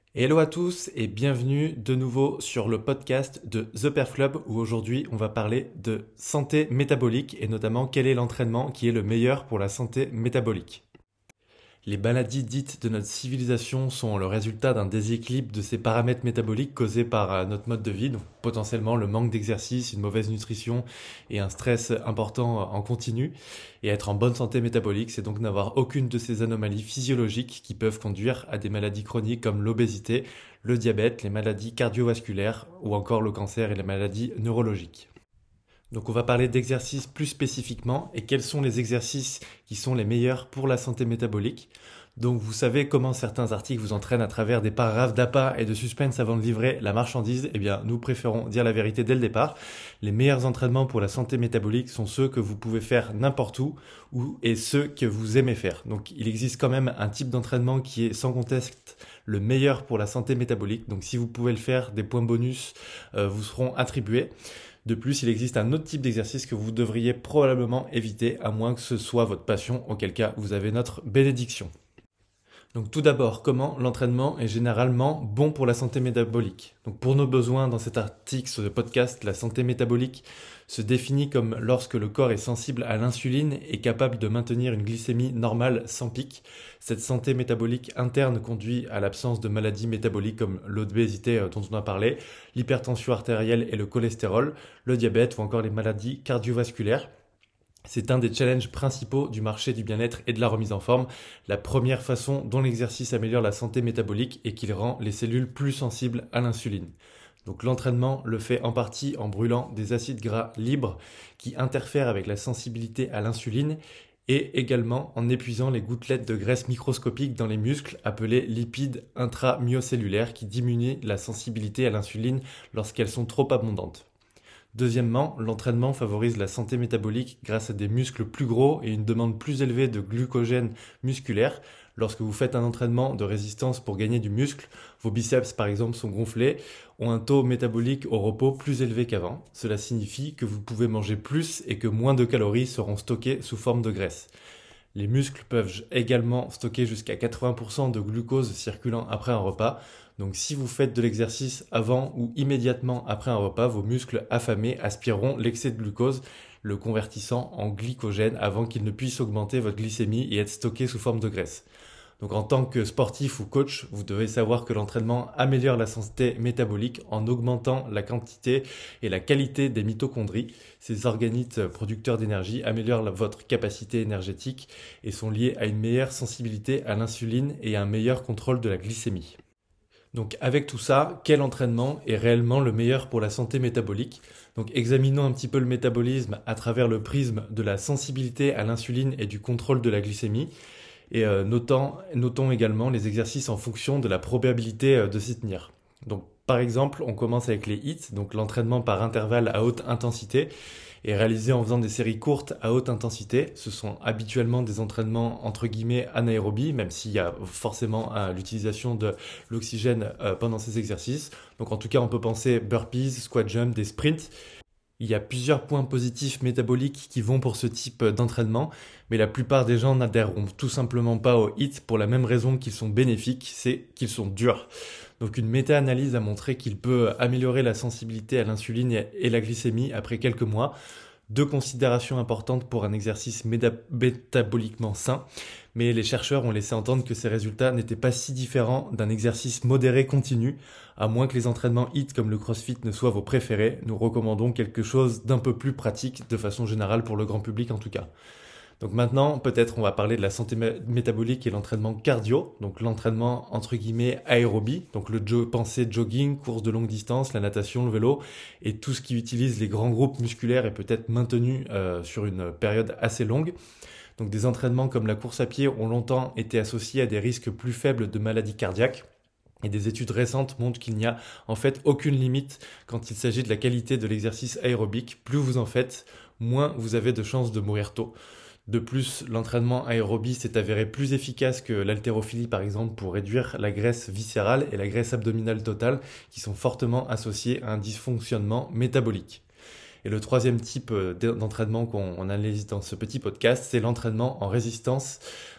Hello à tous et bienvenue de nouveau sur le podcast de The Perf Club où aujourd'hui on va parler de santé métabolique et notamment quel est l'entraînement qui est le meilleur pour la santé métabolique. Les maladies dites de notre civilisation sont le résultat d'un déséquilibre de ces paramètres métaboliques causés par notre mode de vie, donc potentiellement le manque d'exercice, une mauvaise nutrition et un stress important en continu. Et être en bonne santé métabolique, c'est donc n'avoir aucune de ces anomalies physiologiques qui peuvent conduire à des maladies chroniques comme l'obésité, le diabète, les maladies cardiovasculaires ou encore le cancer et les maladies neurologiques. Donc on va parler d'exercices plus spécifiquement et quels sont les exercices qui sont les meilleurs pour la santé métabolique. Donc vous savez comment certains articles vous entraînent à travers des paragraphes d'appât et de suspense avant de livrer la marchandise. Eh bien nous préférons dire la vérité dès le départ. Les meilleurs entraînements pour la santé métabolique sont ceux que vous pouvez faire n'importe où et ceux que vous aimez faire. Donc il existe quand même un type d'entraînement qui est sans conteste le meilleur pour la santé métabolique. Donc si vous pouvez le faire, des points bonus vous seront attribués. De plus, il existe un autre type d'exercice que vous devriez probablement éviter, à moins que ce soit votre passion, auquel cas vous avez notre bénédiction. Donc tout d'abord, comment l'entraînement est généralement bon pour la santé métabolique. Donc pour nos besoins dans cet article, ce podcast, la santé métabolique se définit comme lorsque le corps est sensible à l'insuline et capable de maintenir une glycémie normale sans pic. Cette santé métabolique interne conduit à l'absence de maladies métaboliques comme l'obésité dont on a parlé, l'hypertension artérielle et le cholestérol, le diabète ou encore les maladies cardiovasculaires. C'est un des challenges principaux du marché du bien-être et de la remise en forme. La première façon dont l'exercice améliore la santé métabolique est qu'il rend les cellules plus sensibles à l'insuline. Donc l'entraînement le fait en partie en brûlant des acides gras libres qui interfèrent avec la sensibilité à l'insuline et également en épuisant les gouttelettes de graisse microscopiques dans les muscles appelées lipides intramyocellulaires qui diminuent la sensibilité à l'insuline lorsqu'elles sont trop abondantes. Deuxièmement, l'entraînement favorise la santé métabolique grâce à des muscles plus gros et une demande plus élevée de glucogène musculaire. Lorsque vous faites un entraînement de résistance pour gagner du muscle, vos biceps par exemple sont gonflés, ont un taux métabolique au repos plus élevé qu'avant. Cela signifie que vous pouvez manger plus et que moins de calories seront stockées sous forme de graisse. Les muscles peuvent également stocker jusqu'à 80% de glucose circulant après un repas. Donc si vous faites de l'exercice avant ou immédiatement après un repas, vos muscles affamés aspireront l'excès de glucose, le convertissant en glycogène avant qu'il ne puisse augmenter votre glycémie et être stocké sous forme de graisse. Donc en tant que sportif ou coach, vous devez savoir que l'entraînement améliore la santé métabolique en augmentant la quantité et la qualité des mitochondries. Ces organites producteurs d'énergie améliorent votre capacité énergétique et sont liés à une meilleure sensibilité à l'insuline et à un meilleur contrôle de la glycémie. Donc avec tout ça, quel entraînement est réellement le meilleur pour la santé métabolique? Donc examinons un petit peu le métabolisme à travers le prisme de la sensibilité à l'insuline et du contrôle de la glycémie. Et notons également les exercices en fonction de la probabilité de s'y tenir. Donc par exemple, on commence avec les HIIT, donc l'entraînement par intervalle à haute intensité, est réalisé en faisant des séries courtes à haute intensité. Ce sont habituellement des entraînements entre guillemets anaérobies, même s'il y a forcément l'utilisation de l'oxygène pendant ces exercices. Donc en tout cas, on peut penser burpees, squat jump, des sprints. Il y a plusieurs points positifs métaboliques qui vont pour ce type d'entraînement, mais la plupart des gens n'adhèreront tout simplement pas aux HIIT pour la même raison qu'ils sont bénéfiques, c'est qu'ils sont durs. Donc une méta-analyse a montré qu'il peut améliorer la sensibilité à l'insuline et la glycémie après quelques mois. Deux considérations importantes pour un exercice métaboliquement sain, mais les chercheurs ont laissé entendre que ces résultats n'étaient pas si différents d'un exercice modéré continu. À moins que les entraînements HIIT comme le CrossFit ne soient vos préférés, nous recommandons quelque chose d'un peu plus pratique de façon générale pour le grand public en tout cas. Donc maintenant, peut-être on va parler de la santé métabolique et l'entraînement cardio, donc l'entraînement entre guillemets aérobie, donc pensez jogging, course de longue distance, la natation, le vélo, et tout ce qui utilise les grands groupes musculaires est peut-être maintenu sur une période assez longue. Donc des entraînements comme la course à pied ont longtemps été associés à des risques plus faibles de maladies cardiaques. Et des études récentes montrent qu'il n'y a en fait aucune limite quand il s'agit de la qualité de l'exercice aérobique. Plus vous en faites, moins vous avez de chances de mourir tôt. De plus, l'entraînement aérobie s'est avéré plus efficace que l'haltérophilie par exemple pour réduire la graisse viscérale et la graisse abdominale totale qui sont fortement associées à un dysfonctionnement métabolique. Et le troisième type d'entraînement qu'on analyse dans ce petit podcast, c'est l'entraînement en résistance.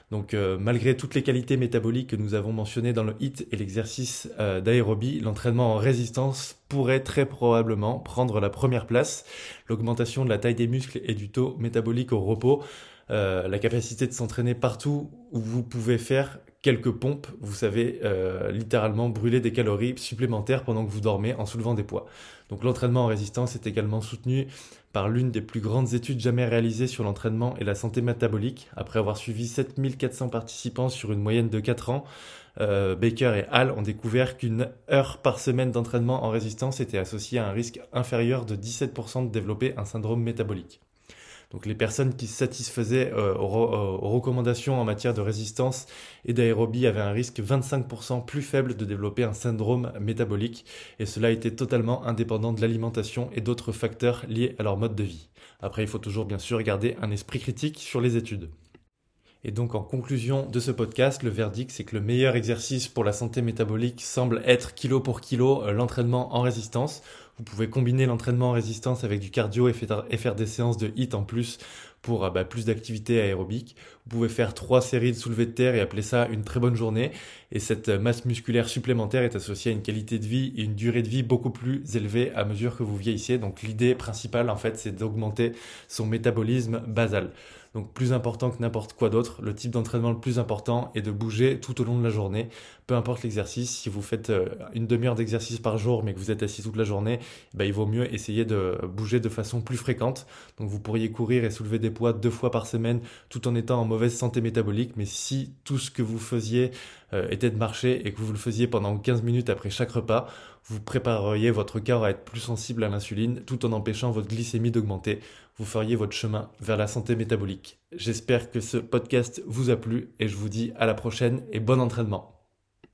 Donc malgré toutes les qualités métaboliques que nous avons mentionnées dans le HIIT et l'exercice d'aérobie, l'entraînement en résistance pourrait très probablement prendre la première place. L'augmentation de la taille des muscles et du taux métabolique au repos, la capacité de s'entraîner partout où vous pouvez faire quelques pompes, vous savez littéralement brûler des calories supplémentaires pendant que vous dormez en soulevant des poids. Donc l'entraînement en résistance est également soutenu par l'une des plus grandes études jamais réalisées sur l'entraînement et la santé métabolique. Après avoir suivi 7400 participants sur une moyenne de 4 ans, Baker et Hall ont découvert qu'une heure par semaine d'entraînement en résistance était associée à un risque inférieur de 17% de développer un syndrome métabolique. Donc les personnes qui se satisfaisaient aux recommandations en matière de résistance et d'aérobie avaient un risque 25% plus faible de développer un syndrome métabolique, et cela était totalement indépendant de l'alimentation et d'autres facteurs liés à leur mode de vie. Après, il faut toujours bien sûr garder un esprit critique sur les études. Et donc en conclusion de ce podcast, le verdict c'est que le meilleur exercice pour la santé métabolique semble être kilo pour kilo l'entraînement en résistance. Vous pouvez combiner l'entraînement en résistance avec du cardio et faire des séances de HIIT en plus pour plus d'activité aérobique. Vous pouvez faire 3 séries de soulevés de terre et appeler ça une très bonne journée. Et cette masse musculaire supplémentaire est associée à une qualité de vie et une durée de vie beaucoup plus élevée à mesure que vous vieillissez. Donc l'idée principale en fait c'est d'augmenter son métabolisme basal. Donc plus important que n'importe quoi d'autre, le type d'entraînement le plus important est de bouger tout au long de la journée. Peu importe l'exercice, si vous faites une demi-heure d'exercice par jour mais que vous êtes assis toute la journée, il vaut mieux essayer de bouger de façon plus fréquente. Donc vous pourriez courir et soulever des poids 2 fois par semaine tout en étant en mauvaise santé métabolique, mais si tout ce que vous faisiez était de marcher et que vous le faisiez pendant 15 minutes après chaque repas, vous prépareriez votre corps à être plus sensible à l'insuline tout en empêchant votre glycémie d'augmenter. Vous feriez votre chemin vers la santé métabolique. J'espère que ce podcast vous a plu et je vous dis à la prochaine et bon entraînement.